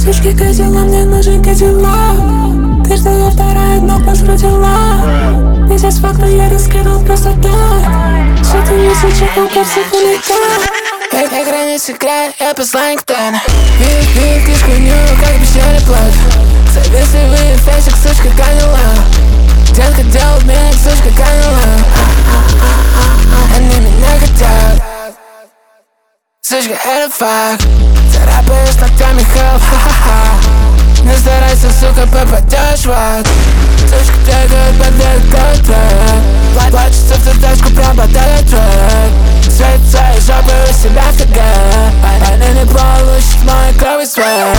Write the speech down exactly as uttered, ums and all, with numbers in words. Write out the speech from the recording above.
Сучки козела, мне нужен козела. Ты что, я вторая, но посрутила. Месяц факта я раскидал просто так. Что ты не сучка, как психолика. Как границы край, я посланник тайны. Пив, пив, кишку ню, как обещали плат. Завистливый фейсик, сучка канила. Детка делает меня, сучка канила. Они меня хотят. Сучка, это факт. Царапаешь ногтями хелп, ха-ха-ха. Не старайся, сука, попадешь в ад. Сучка бегает, подбегает трек. Плачется в ту тачку, прям баталит трек. Светит своей жопой у себя в ТГ. Они не получат мой кровь и свет.